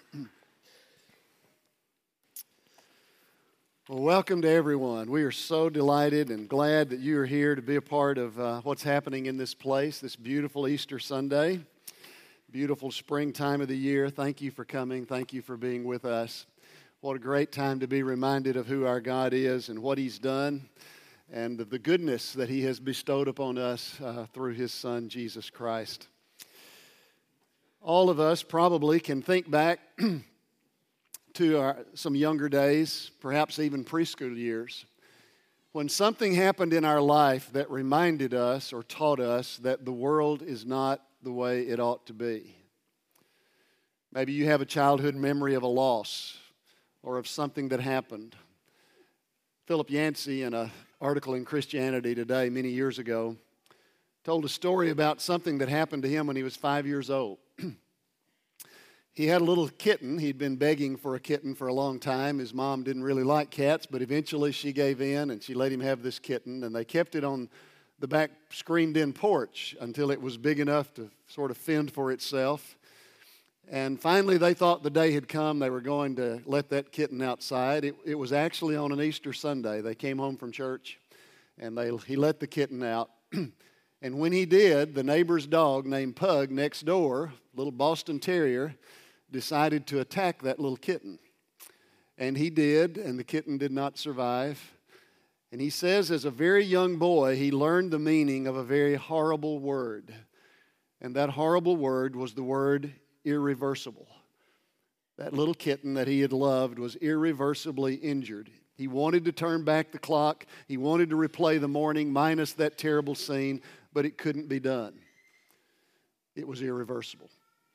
Well, welcome to everyone. We are so delighted and glad that you are here to be a part of what's happening in this place, this beautiful Easter Sunday, beautiful springtime of the year. Thank you for coming. Thank you for being with us. What a great time to be reminded of who our God is and what He's done and of the goodness that He has bestowed upon us through His Son, Jesus Christ. All of us probably can think back to some younger days, perhaps even preschool years, when something happened in our life that reminded us or taught us that the world is not the way it ought to be. Maybe you have a childhood memory of a loss or of something that happened. Philip Yancey, in an article in Christianity Today many years ago, told a story about something that happened to him when he was 5 years old. He had a little kitten. He'd been begging for a kitten for a long time. His mom didn't really like cats, but eventually she gave in and she let him have this kitten. And they kept it on the back screened-in porch until it was big enough to sort of fend for itself. And finally they thought the day had come they were going to let that kitten outside. It was actually on an Easter Sunday. They came home from church and he let the kitten out. And when he did, the neighbor's dog named Pug next door, little Boston Terrier, decided to attack that little kitten. And he did, and the kitten did not survive. And he says as a very young boy, he learned the meaning of a very horrible word. And that horrible word was the word irreversible. That little kitten that he had loved was irreversibly injured. He wanted to turn back the clock. He wanted to replay the morning minus that terrible scene, but it couldn't be done. It was irreversible.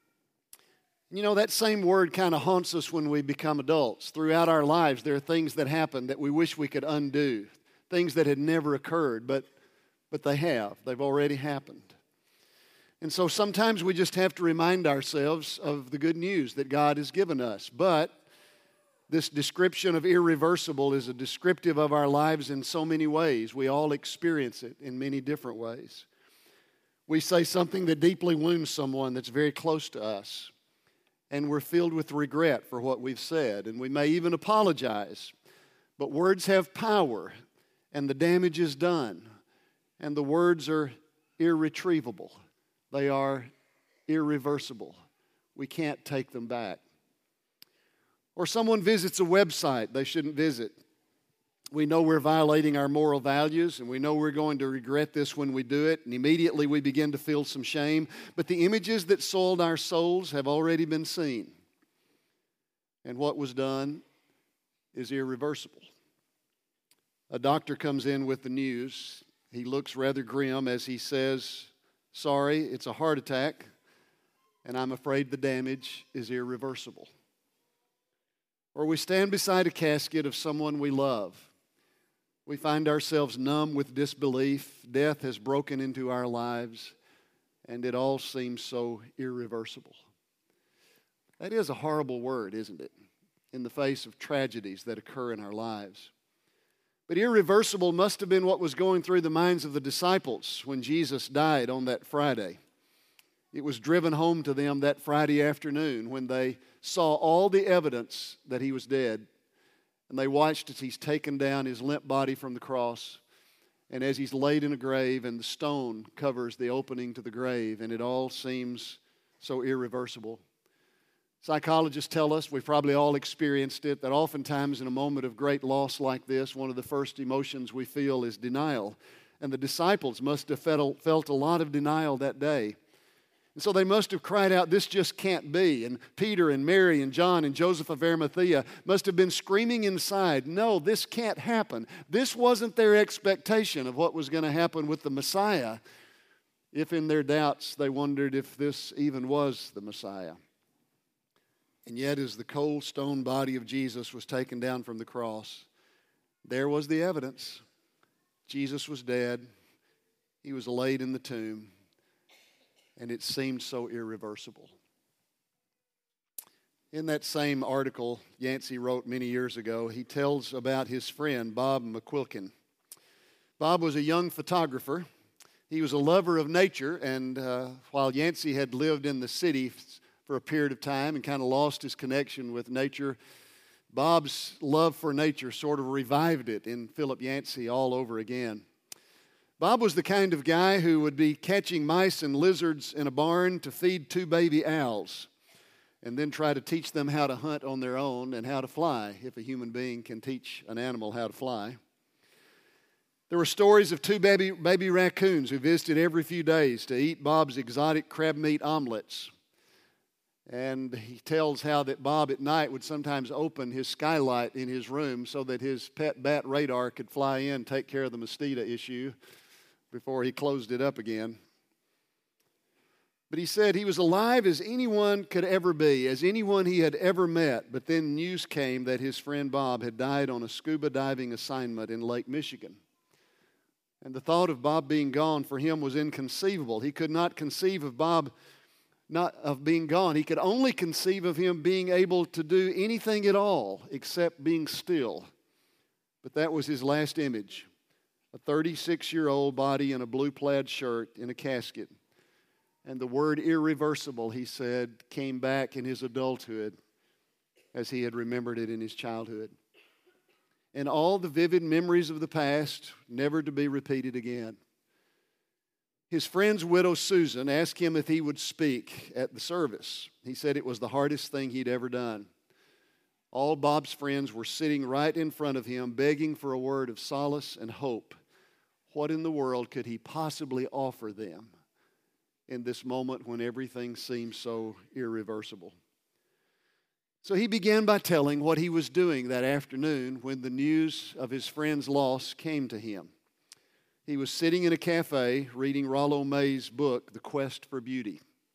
You know, that same word kind of haunts us when we become adults. Throughout our lives, there are things that happen that we wish we could undo, things that had never occurred, but they have. They've already happened. And so sometimes we just have to remind ourselves of the good news that God has given us. But this description of irreversible is a descriptive of our lives in so many ways. We all experience it in many different ways. We say something that deeply wounds someone that's very close to us, and we're filled with regret for what we've said, and we may even apologize. But words have power, and the damage is done, and the words are irretrievable. They are irreversible. We can't take them back. Or someone visits a website they shouldn't visit. We know we're violating our moral values, and we know we're going to regret this when we do it, and immediately we begin to feel some shame. But the images that soiled our souls have already been seen. And what was done is irreversible. A doctor comes in with the news. He looks rather grim as he says, "Sorry, it's a heart attack, and I'm afraid the damage is irreversible." Or we stand beside a casket of someone we love. We find ourselves numb with disbelief. Death has broken into our lives, and it all seems so irreversible. That is a horrible word, isn't it? In the face of tragedies that occur in our lives. But irreversible must have been what was going through the minds of the disciples when Jesus died on that Friday. It was driven home to them that Friday afternoon when they saw all the evidence that He was dead. And they watched as He's taken down His limp body from the cross, and as He's laid in a grave, and the stone covers the opening to the grave, and it all seems so irreversible. Psychologists tell us, we've probably all experienced it, that oftentimes in a moment of great loss like this, one of the first emotions we feel is denial. And the disciples must have felt a lot of denial that day. And so they must have cried out, "This just can't be." And Peter and Mary and John and Joseph of Arimathea must have been screaming inside, "No, this can't happen." This wasn't their expectation of what was going to happen with the Messiah, if in their doubts they wondered if this even was the Messiah. And yet as the cold stone body of Jesus was taken down from the cross, there was the evidence. Jesus was dead. He was laid in the tomb. And it seemed so irreversible. In that same article Yancey wrote many years ago, he tells about his friend, Bob McQuilkin. Bob was a young photographer. He was a lover of nature, and while Yancey had lived in the city for a period of time and kind of lost his connection with nature. Bob's love for nature sort of revived it in Philip Yancey all over again. Bob was the kind of guy who would be catching mice and lizards in a barn to feed 2 baby owls and then try to teach them how to hunt on their own and how to fly, if a human being can teach an animal how to fly. There were stories of 2 baby raccoons who visited every few days to eat Bob's exotic crab meat omelets. And he tells how that Bob at night would sometimes open his skylight in his room so that his pet bat Radar could fly in and take care of the mosquito issue before he closed it up again. But he said he was alive as anyone could ever be, as anyone he had ever met. But then news came that his friend Bob had died on a scuba diving assignment in Lake Michigan. And the thought of Bob being gone for him was inconceivable. He could not conceive of Bob not of being gone. He could only conceive of him being able to do anything at all except being still. But that was his last image. A 36-year-old body in a blue plaid shirt in a casket. And the word irreversible, he said, came back in his adulthood as he had remembered it in his childhood. And all the vivid memories of the past, never to be repeated again. His friend's widow, Susan, asked him if he would speak at the service. He said it was the hardest thing he'd ever done. All Bob's friends were sitting right in front of him, begging for a word of solace and hope. What in the world could he possibly offer them in this moment when everything seemed so irreversible? So he began by telling what he was doing that afternoon when the news of his friend's loss came to him. He was sitting in a cafe reading Rollo May's book, The Quest for Beauty.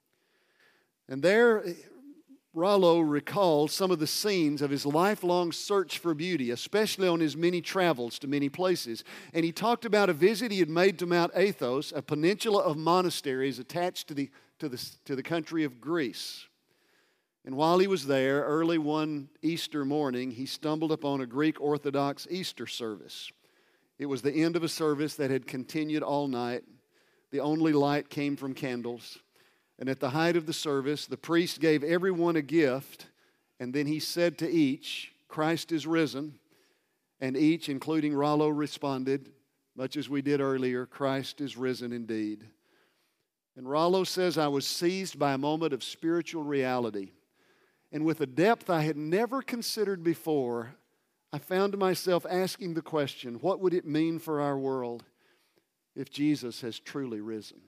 And there, Rollo recalled some of the scenes of his lifelong search for beauty, especially on his many travels to many places. And he talked about a visit he had made to Mount Athos, a peninsula of monasteries attached to the country of Greece. And while he was there, early one Easter morning, he stumbled upon a Greek Orthodox Easter service. It was the end of a service that had continued all night. The only light came from candles. And at the height of the service, the priest gave everyone a gift, and then he said to each, "Christ is risen." And each, including Rollo, responded, much as we did earlier, "Christ is risen indeed." And Rollo says, "I was seized by a moment of spiritual reality. And with a depth I had never considered before, I found myself asking the question, what would it mean for our world if Jesus has truly risen?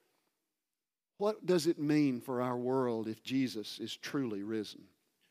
What does it mean for our world if Jesus is truly risen?"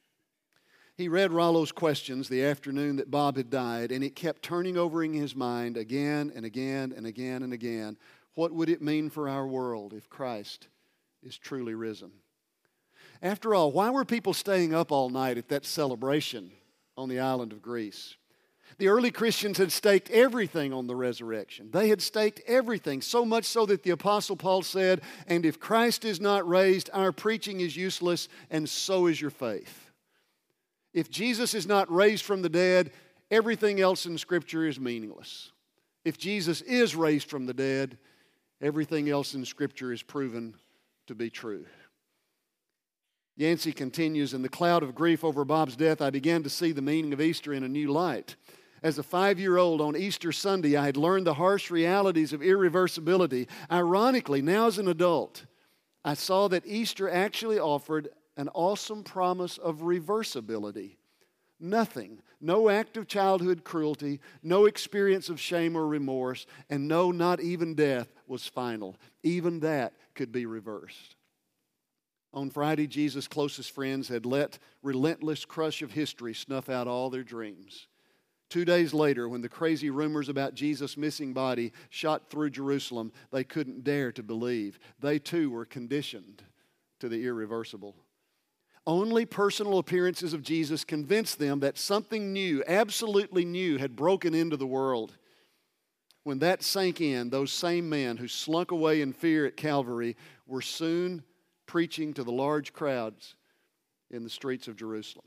He read Rollo's questions the afternoon that Bob had died, and it kept turning over in his mind again and again and again and again. What would it mean for our world if Christ is truly risen? After all, why were people staying up all night at that celebration on the island of Greece? The early Christians had staked everything on the resurrection. They had staked everything, so much so that the Apostle Paul said, "And if Christ is not raised, our preaching is useless, and so is your faith." If Jesus is not raised from the dead, everything else in Scripture is meaningless. If Jesus is raised from the dead, everything else in Scripture is proven to be true. Yancey continues, "In the cloud of grief over Bob's death, I began to see the meaning of Easter in a new light. As a 5-year-old on Easter Sunday, I had learned the harsh realities of irreversibility. Ironically, now as an adult, I saw that Easter actually offered an awesome promise of reversibility. Nothing, no act of childhood cruelty, no experience of shame or remorse, and no, not even death was final. Even that could be reversed." On Friday, Jesus' closest friends had let relentless crush of history snuff out all their dreams. 2 days later, when the crazy rumors about Jesus' missing body shot through Jerusalem, they couldn't dare to believe. They too were conditioned to the irreversible. Only personal appearances of Jesus convinced them that something new, absolutely new, had broken into the world. When that sank in, those same men who slunk away in fear at Calvary were soon preaching to the large crowds in the streets of Jerusalem.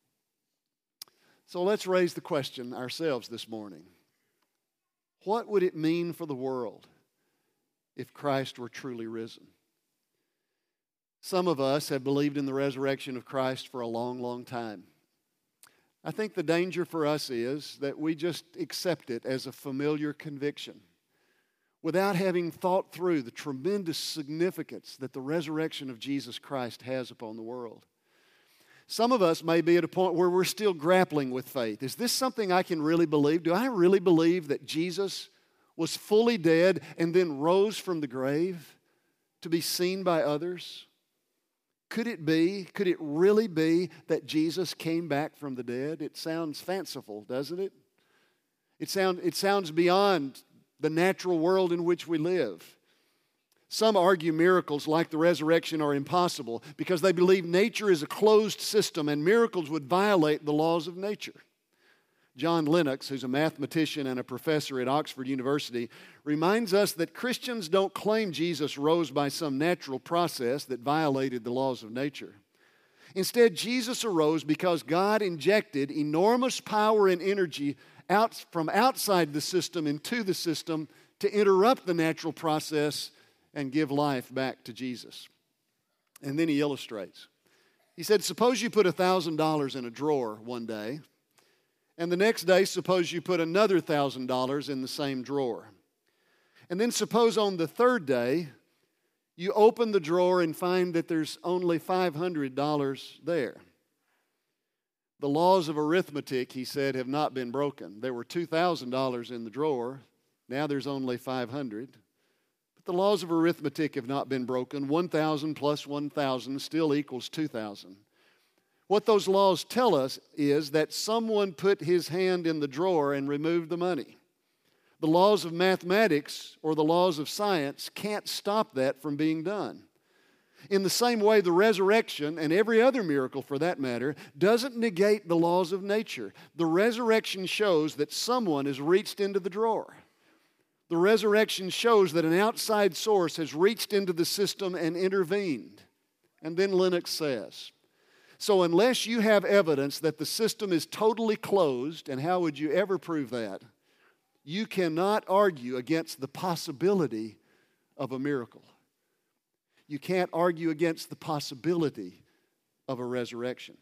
So let's raise the question ourselves this morning. What would it mean for the world if Christ were truly risen? Some of us have believed in the resurrection of Christ for a long, long time. I think the danger for us is that we just accept it as a familiar conviction without having thought through the tremendous significance that the resurrection of Jesus Christ has upon the world. Some of us may be at a point where we're still grappling with faith. Is this something I can really believe? Do I really believe that Jesus was fully dead and then rose from the grave to be seen by others? Could it really be that Jesus came back from the dead? It sounds fanciful, doesn't it? It sounds beyond the natural world in which we live. Some argue miracles like the resurrection are impossible because they believe nature is a closed system and miracles would violate the laws of nature. John Lennox, who's a mathematician and a professor at Oxford University, reminds us that Christians don't claim Jesus rose by some natural process that violated the laws of nature. Instead, Jesus arose because God injected enormous power and energy from outside the system into the system to interrupt the natural process and give life back to Jesus. And then he illustrates. He said, suppose you put $1,000 in a drawer one day, and the next day, suppose you put another $1,000 in the same drawer. And then suppose on the third day, you open the drawer and find that there's only $500 there. The laws of arithmetic, he said, have not been broken. There were $2,000 in the drawer. Now there's only $500. But the laws of arithmetic have not been broken. 1,000 plus 1,000 still equals 2,000. What those laws tell us is that someone put his hand in the drawer and removed the money. The laws of mathematics or the laws of science can't stop that from being done. In the same way, the resurrection, and every other miracle for that matter, doesn't negate the laws of nature. The resurrection shows that someone has reached into the drawer. The resurrection shows that an outside source has reached into the system and intervened. And then Lennox says, so unless you have evidence that the system is totally closed, and how would you ever prove that? You cannot argue against the possibility of a miracle. You can't argue against the possibility of a resurrection.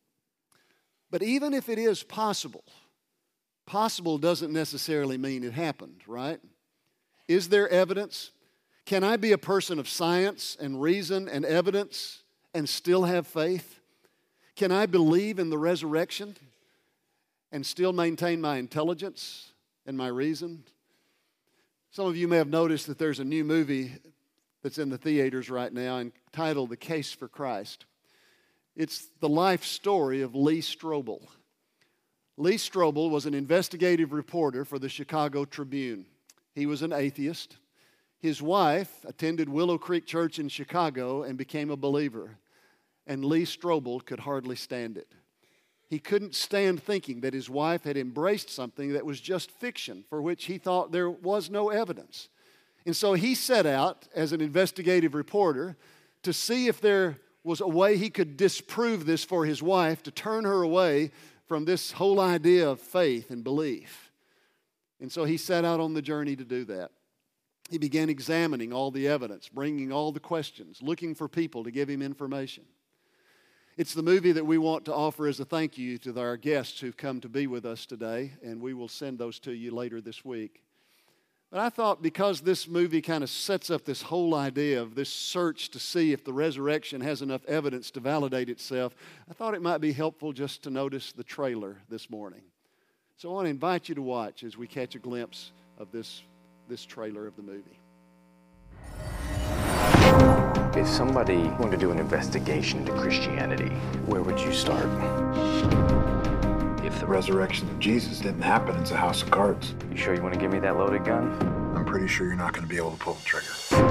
But even if it is possible, possible doesn't necessarily mean it happened, right? Is there evidence? Can I be a person of science and reason and evidence and still have faith? Can I believe in the resurrection and still maintain my intelligence and my reason? Some of you may have noticed that there's a new movie that's in the theaters right now entitled The Case for Christ. It's the life story of Lee Strobel. Lee Strobel was an investigative reporter for the Chicago Tribune. He was an atheist. His wife attended Willow Creek Church in Chicago and became a believer. And Lee Strobel could hardly stand it. He couldn't stand thinking that his wife had embraced something that was just fiction, for which he thought there was no evidence. And so he set out as an investigative reporter to see if there was a way he could disprove this for his wife, to turn her away from this whole idea of faith and belief. And so he set out on the journey to do that. He began examining all the evidence, bringing all the questions, looking for people to give him information. It's the movie that we want to offer as a thank you to our guests who've come to be with us today, and we will send those to you later this week. But I thought because this movie kind of sets up this whole idea of this search to see if the resurrection has enough evidence to validate itself, I thought it might be helpful just to notice the trailer this morning. So I want to invite you to watch as we catch a glimpse of this trailer of the movie. If somebody wanted to do an investigation into Christianity, where would you start? If the resurrection of Jesus didn't happen, it's a house of cards. You sure you want to give me that loaded gun? I'm pretty sure you're not going to be able to pull the trigger.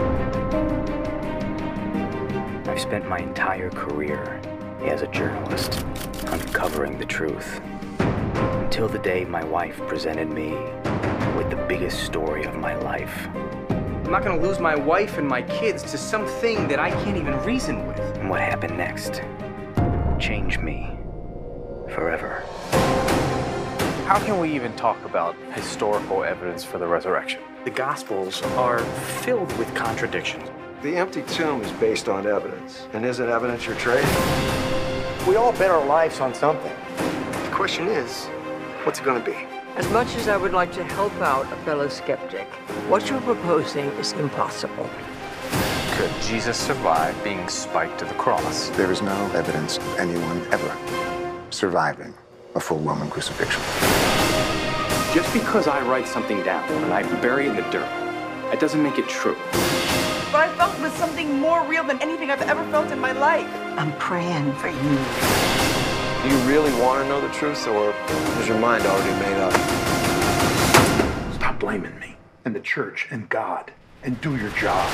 I've spent my entire career as a journalist uncovering the truth. Until the day my wife presented me with the biggest story of my life. I'm not going to lose my wife and my kids to something that I can't even reason with. And what happened next changed me forever. How can we even talk about historical evidence for the resurrection? The Gospels are filled with contradictions. The empty tomb is based on evidence. And isn't evidence your trade? We all bet our lives on something. The question is, what's it going to be? As much as I would like to help out a fellow skeptic, what you're proposing is impossible. Could Jesus survive being spiked to the cross? There is no evidence of anyone ever surviving a full Roman crucifixion. Just because I write something down and I bury it in the dirt, that doesn't make it true. What I felt was something more real than anything I've ever felt in my life. I'm praying for you. Do you really want to know the truth, or is your mind already made up? Stop blaming me and the church and God and do your job.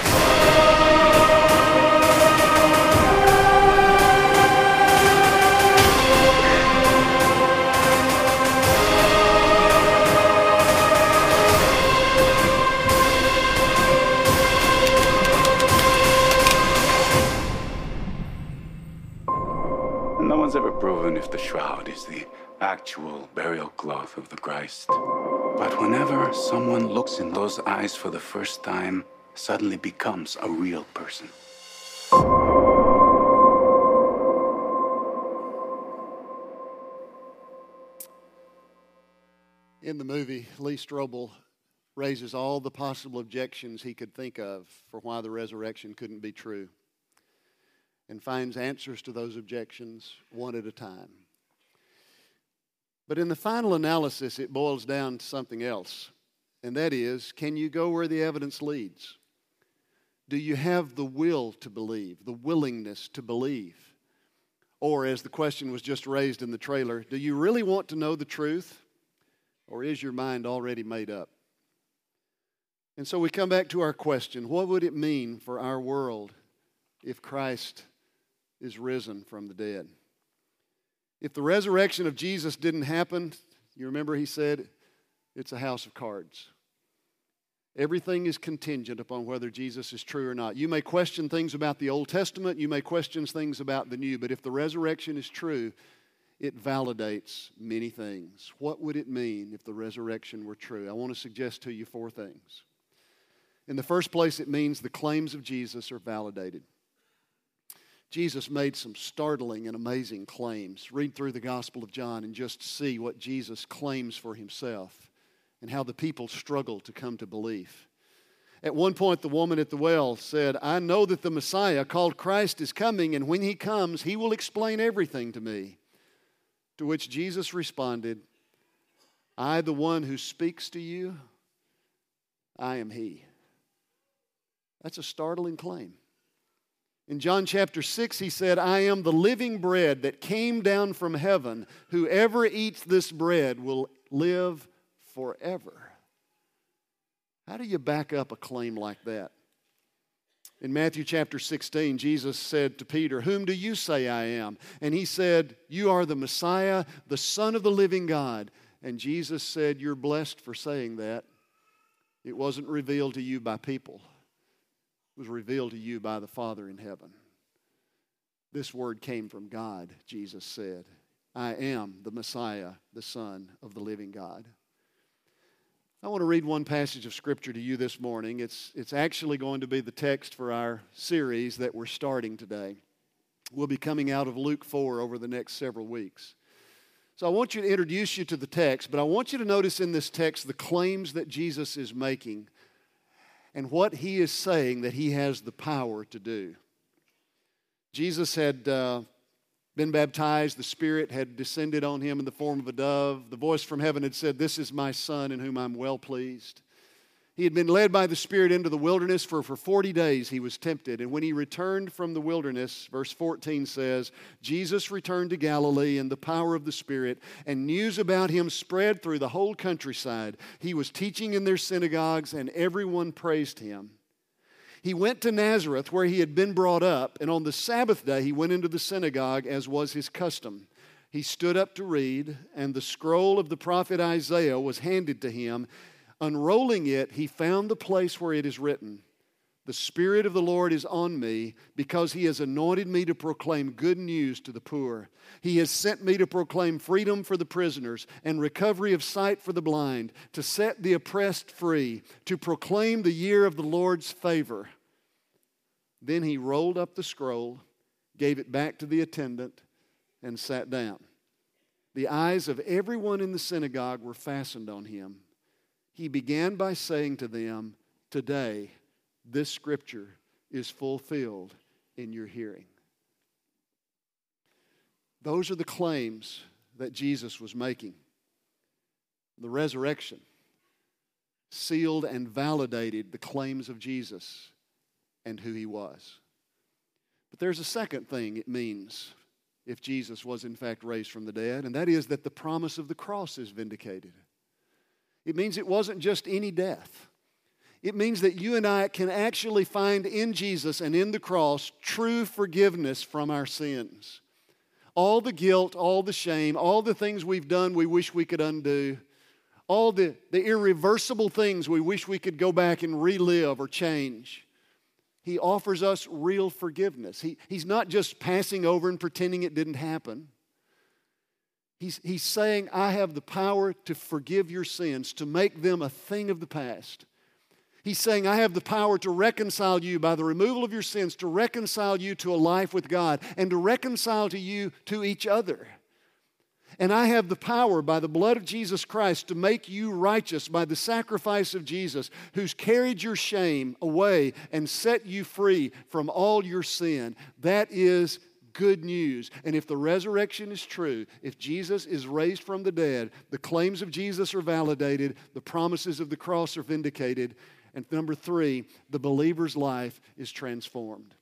No one's ever proven if the shroud is the actual burial cloth of the Christ. But whenever someone looks in those eyes for the first time, suddenly becomes a real person. In the movie, Lee Strobel raises all the possible objections he could think of for why the resurrection couldn't be true, and finds answers to those objections one at a time. But in the final analysis, it boils down to something else, and that is, can you go where the evidence leads? Do you have the will to believe, the willingness to believe? Or, as the question was just raised in the trailer, do you really want to know the truth, or is your mind already made up? And so we come back to our question, what would it mean for our world if Christ is risen from the dead? If the resurrection of Jesus didn't happen, you remember he said, it's a house of cards. Everything is contingent upon whether Jesus is true or not. You may question things about the Old Testament, you may question things about the New, but if the resurrection is true, it validates many things. What would it mean if the resurrection were true? I want to suggest to you 4 things. In the first place, it means the claims of Jesus are validated. Jesus made some startling and amazing claims. Read through the Gospel of John and just see what Jesus claims for himself and how the people struggle to come to belief. At one point, the woman at the well said, I know that the Messiah, called Christ, is coming, and when he comes, he will explain everything to me. To which Jesus responded, I, the one who speaks to you, I am he. That's a startling claim. In John chapter 6, he said, I am the living bread that came down from heaven. Whoever eats this bread will live forever. How do you back up a claim like that? In Matthew chapter 16, Jesus said to Peter, whom do you say I am? And he said, you are the Messiah, the Son of the living God. And Jesus said, you're blessed for saying that. It wasn't revealed to you by people. It was revealed to you by the Father in heaven. This word came from God, Jesus said. I am the Messiah, the Son of the living God. I want to read one passage of Scripture to you this morning. It's actually going to be the text for our series that we're starting today. We'll be coming out of Luke 4 over the next several weeks. So I want you to introduce you to the text, but I want you to notice in this text the claims that Jesus is making and what he is saying that he has the power to do. Jesus had been baptized. The Spirit had descended on him in the form of a dove. The voice from heaven had said, this is my Son in whom I'm well pleased. He had been led by the Spirit into the wilderness for 40 days he was tempted. And when he returned from the wilderness, verse 14 says, Jesus returned to Galilee in the power of the Spirit, and news about him spread through the whole countryside. He was teaching in their synagogues, and everyone praised him. He went to Nazareth, where he had been brought up, and on the Sabbath day he went into the synagogue, as was his custom. He stood up to read, and the scroll of the prophet Isaiah was handed to him. Unrolling it, he found the place where it is written, the Spirit of the Lord is on me, because he has anointed me to proclaim good news to the poor. He has sent me to proclaim freedom for the prisoners and recovery of sight for the blind, to set the oppressed free, to proclaim the year of the Lord's favor. Then he rolled up the scroll, gave it back to the attendant, and sat down. The eyes of everyone in the synagogue were fastened on him. He began by saying to them, "Today, this scripture is fulfilled in your hearing." Those are the claims that Jesus was making. The resurrection sealed and validated the claims of Jesus and who he was. But there's a second thing it means if Jesus was in fact raised from the dead, and that is that the promise of the cross is vindicated. It means it wasn't just any death. It means that you and I can actually find in Jesus and in the cross true forgiveness from our sins. All the guilt, all the shame, all the things we've done we wish we could undo, all the irreversible things we wish we could go back and relive or change. He offers us real forgiveness. He's not just passing over and pretending it didn't happen. He's saying, I have the power to forgive your sins, to make them a thing of the past. He's saying, I have the power to reconcile you by the removal of your sins, to reconcile you to a life with God, and to reconcile to you to each other. And I have the power by the blood of Jesus Christ to make you righteous by the sacrifice of Jesus, who's carried your shame away and set you free from all your sin. That is good news. And if the resurrection is true, if Jesus is raised from the dead, the claims of Jesus are validated, the promises of the cross are vindicated, and number three, the believer's life is transformed.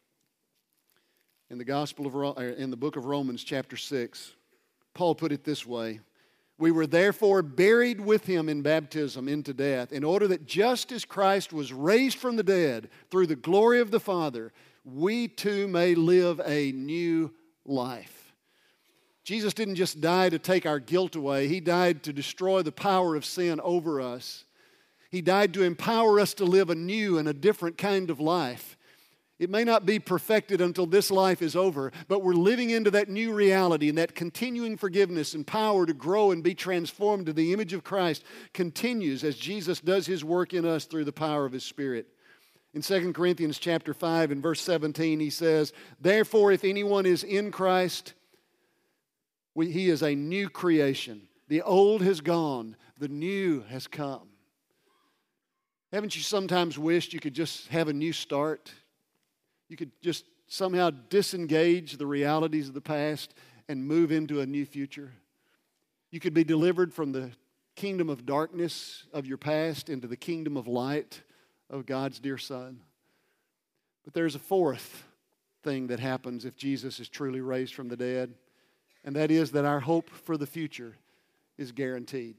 In the book of Romans, chapter 6, Paul put it this way: we were therefore buried with him in baptism into death, in order that just as Christ was raised from the dead through the glory of the Father, we too may live a new life. Jesus didn't just die to take our guilt away. He died to destroy the power of sin over us. He died to empower us to live a new and a different kind of life. It may not be perfected until this life is over, but we're living into that new reality, and that continuing forgiveness and power to grow and be transformed to the image of Christ continues as Jesus does His work in us through the power of His Spirit. In 2 Corinthians chapter 5 and verse 17, he says, therefore, if anyone is in Christ, he is a new creation. The old has gone, the new has come. Haven't you sometimes wished you could just have a new start? You could just somehow disengage the realities of the past and move into a new future. You could be delivered from the kingdom of darkness of your past into the kingdom of light of God's dear Son. But there's a fourth thing that happens if Jesus is truly raised from the dead, and that is that our hope for the future is guaranteed.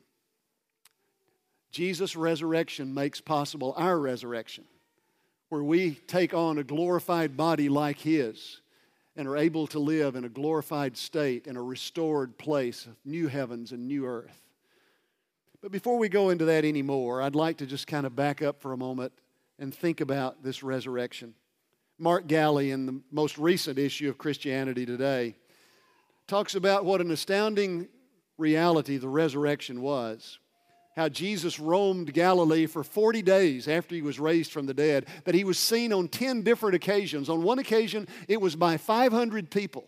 Jesus' resurrection makes possible our resurrection, where we take on a glorified body like His and are able to live in a glorified state in a restored place of new heavens and new earth. But before we go into that anymore, I'd like to just kind of back up for a moment and think about this resurrection. Mark Galli, in the most recent issue of Christianity Today, talks about what an astounding reality the resurrection was. How Jesus roamed Galilee for 40 days after He was raised from the dead, that He was seen on 10 different occasions. On one occasion, it was by 500 people.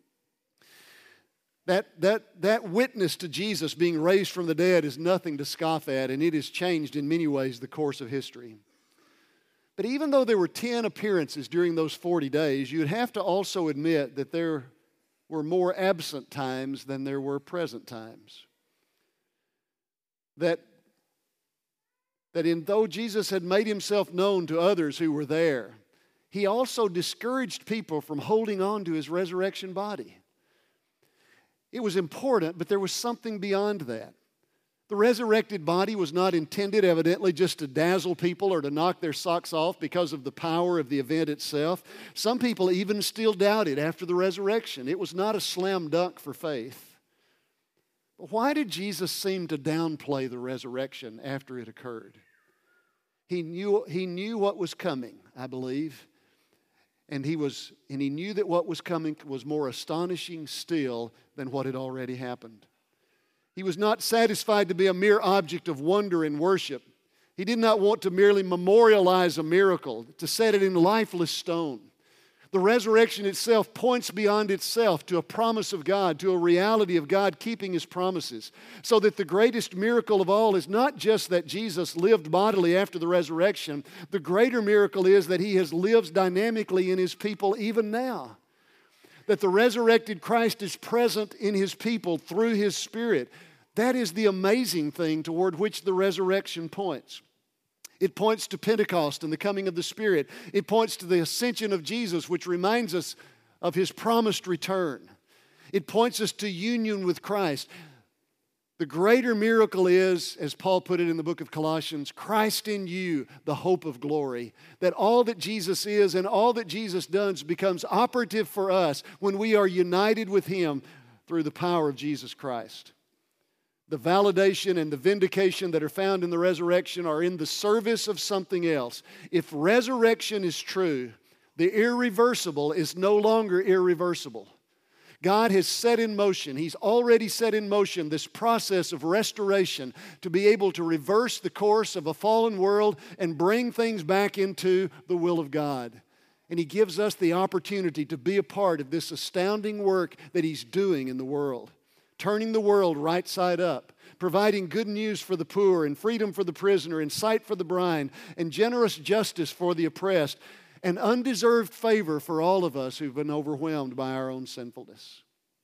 That witness to Jesus being raised from the dead is nothing to scoff at, and it has changed in many ways the course of history. But even though there were 10 appearances during those 40 days, you'd have to also admit that there were more absent times than there were present times. That though Jesus had made Himself known to others who were there, He also discouraged people from holding on to His resurrection body. It was important, but there was something beyond that. The resurrected body was not intended, evidently, just to dazzle people or to knock their socks off because of the power of the event itself. Some people even still doubted after the resurrection. It was not a slam dunk for faith. But why did Jesus seem to downplay the resurrection after it occurred? He knew what was coming, I believe. And he knew that what was coming was more astonishing still than what had already happened. He was not satisfied to be a mere object of wonder and worship. He did not want to merely memorialize a miracle, to set it in lifeless stone. The resurrection itself points beyond itself to a promise of God, to a reality of God keeping His promises. So that the greatest miracle of all is not just that Jesus lived bodily after the resurrection. The greater miracle is that He lives dynamically in His people even now. That the resurrected Christ is present in His people through His Spirit. That is the amazing thing toward which the resurrection points. It points to Pentecost and the coming of the Spirit. It points to the ascension of Jesus, which reminds us of His promised return. It points us to union with Christ. The greater miracle is, as Paul put it in the book of Colossians, Christ in you, the hope of glory. That all that Jesus is and all that Jesus does becomes operative for us when we are united with Him through the power of Jesus Christ. The validation and the vindication that are found in the resurrection are in the service of something else. If resurrection is true, the irreversible is no longer irreversible. God has set in motion, He's already set in motion this process of restoration to be able to reverse the course of a fallen world and bring things back into the will of God. And He gives us the opportunity to be a part of this astounding work that He's doing in the world. Turning the world right side up, providing good news for the poor and freedom for the prisoner and sight for the blind and generous justice for the oppressed and undeserved favor for all of us who've been overwhelmed by our own sinfulness.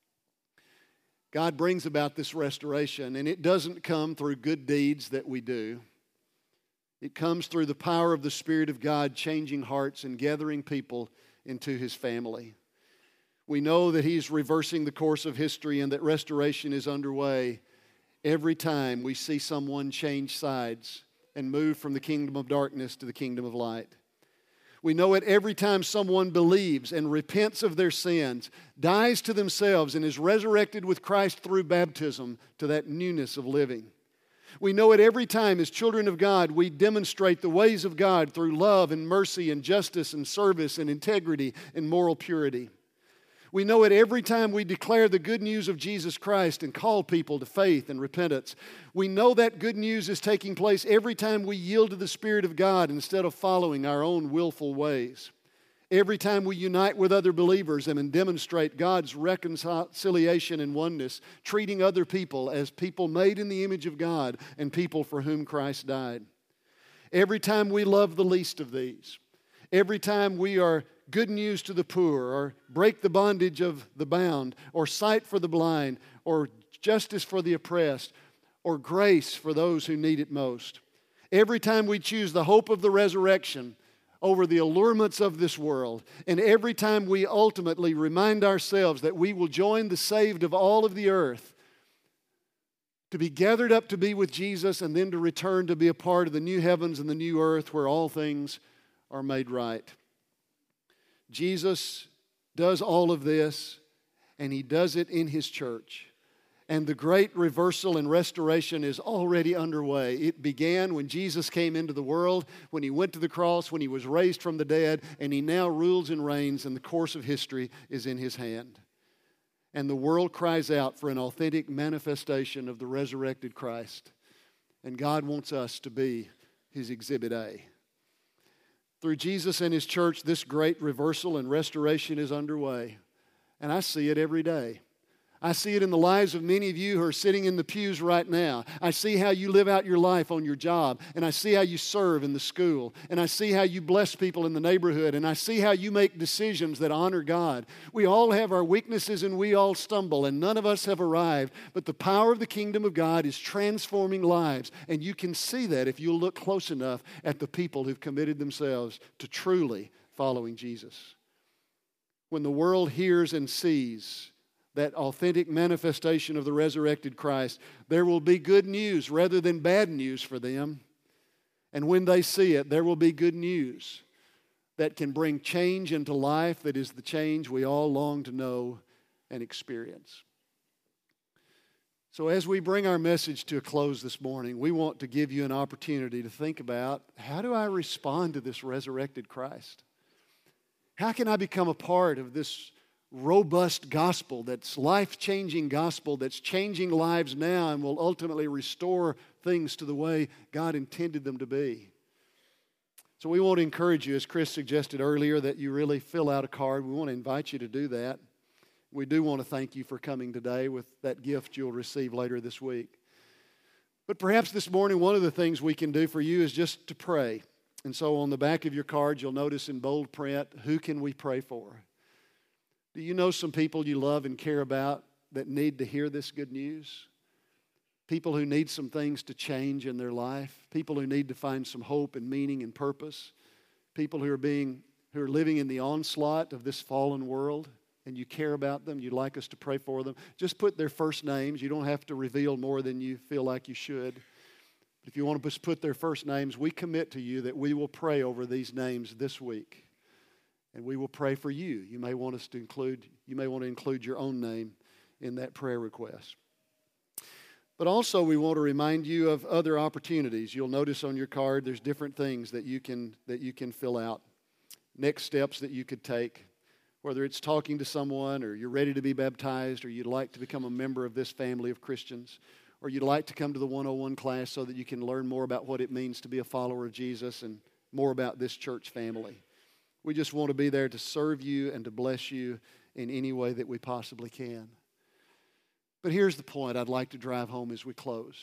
God brings about this restoration, and it doesn't come through good deeds that we do. It comes through the power of the Spirit of God changing hearts and gathering people into His family. We know that He's reversing the course of history and that restoration is underway every time we see someone change sides and move from the kingdom of darkness to the kingdom of light. We know it every time someone believes and repents of their sins, dies to themselves, and is resurrected with Christ through baptism to that newness of living. We know it every time as children of God we demonstrate the ways of God through love and mercy and justice and service and integrity and moral purity. We know it every time we declare the good news of Jesus Christ and call people to faith and repentance. We know that good news is taking place every time we yield to the Spirit of God instead of following our own willful ways. Every time we unite with other believers and demonstrate God's reconciliation and oneness, treating other people as people made in the image of God and people for whom Christ died. Every time we love the least of these. Every time we are good news to the poor, or break the bondage of the bound, or sight for the blind, or justice for the oppressed, or grace for those who need it most. Every time we choose the hope of the resurrection over the allurements of this world, and every time we ultimately remind ourselves that we will join the saved of all of the earth, to be gathered up to be with Jesus and then to return to be a part of the new heavens and the new earth where all things are made right. Jesus does all of this, and He does it in His church. And the great reversal and restoration is already underway. It began when Jesus came into the world, when He went to the cross, when He was raised from the dead, and He now rules and reigns, and the course of history is in His hand. And the world cries out for an authentic manifestation of the resurrected Christ. And God wants us to be His Exhibit A. Through Jesus and His church, this great reversal and restoration is underway. And I see it every day. I see it in the lives of many of you who are sitting in the pews right now. I see how you live out your life on your job, and I see how you serve in the school, and I see how you bless people in the neighborhood, and I see how you make decisions that honor God. We all have our weaknesses and we all stumble, and none of us have arrived, but the power of the kingdom of God is transforming lives, and you can see that if you look close enough at the people who've committed themselves to truly following Jesus. When the world hears and sees that authentic manifestation of the resurrected Christ, there will be good news rather than bad news for them. And when they see it, there will be good news that can bring change into life that is the change we all long to know and experience. So as we bring our message to a close this morning, we want to give you an opportunity to think about, how do I respond to this resurrected Christ? How can I become a part of this robust gospel, that's life-changing gospel, that's changing lives now and will ultimately restore things to the way God intended them to be? So we want to encourage you, as Chris suggested earlier, that you really fill out a card. We want to invite you to do that. We do want to thank you for coming today with that gift you'll receive later this week. But perhaps this morning, one of the things we can do for you is just to pray. And so on the back of your card, you'll notice in bold print, who can we pray for? Do you know some people you love and care about that need to hear this good news? People who need some things to change in their life. People who need to find some hope and meaning and purpose. People who are living in the onslaught of this fallen world, and you care about them. You'd like us to pray for them. Just put their first names. You don't have to reveal more than you feel like you should. But if you want to just put their first names, we commit to you that we will pray over these names this week. And we will pray for you. You may want to include your own name in that prayer request. But also we want to remind you of other opportunities. You'll notice on your card there's different things that you can fill out. Next steps that you could take, whether it's talking to someone, or you're ready to be baptized, or you'd like to become a member of this family of Christians, or you'd like to come to the 101 class so that you can learn more about what it means to be a follower of Jesus and more about this church family. We just want to be there to serve you and to bless you in any way that we possibly can. But here's the point I'd like to drive home as we close.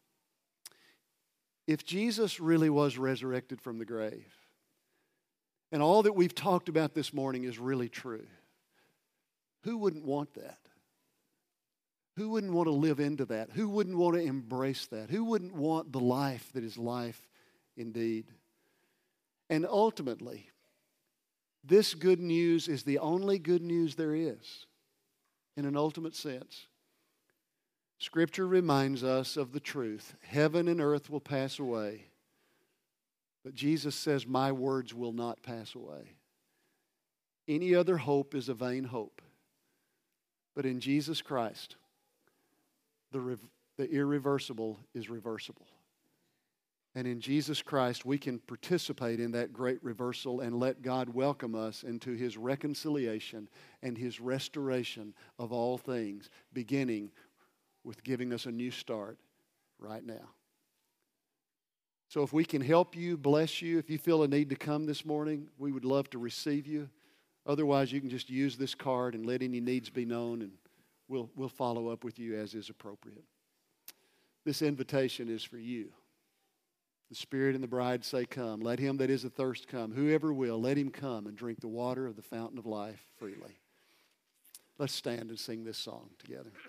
If Jesus really was resurrected from the grave, and all that we've talked about this morning is really true, who wouldn't want that? Who wouldn't want to live into that? Who wouldn't want to embrace that? Who wouldn't want the life that is life indeed? And ultimately, this good news is the only good news there is in an ultimate sense. Scripture reminds us of the truth. Heaven and earth will pass away, but Jesus says, my words will not pass away. Any other hope is a vain hope. But in Jesus Christ, the irreversible is reversible. And in Jesus Christ, we can participate in that great reversal and let God welcome us into His reconciliation and His restoration of all things, beginning with giving us a new start right now. So if we can help you, bless you, if you feel a need to come this morning, we would love to receive you. Otherwise, you can just use this card and let any needs be known, and we'll follow up with you as is appropriate. This invitation is for you. The Spirit and the bride say, come. Let him that is athirst come. Whoever will, let him come and drink the water of the fountain of life freely. Let's stand and sing this song together.